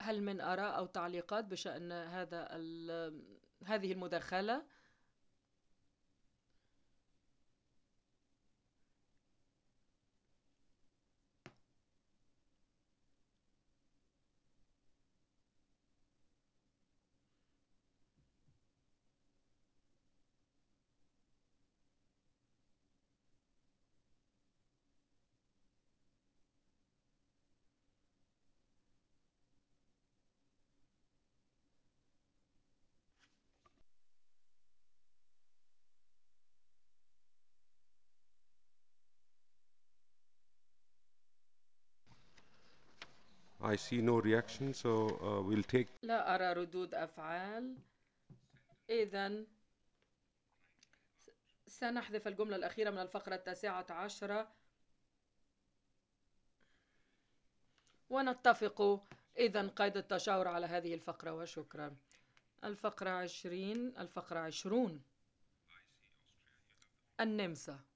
هل من آراء أو تعليقات بشأن هذه المداخلة؟ I see no reaction, so we'll take. لا أرى ردود أفعال. إذن سنحذف الجملة الأخيرة من الفقرة 19 ونتفق إذن قيد التشاور على هذه الفقرة، وشكرا. الفقرة 20، الفقرة 20، النمسا.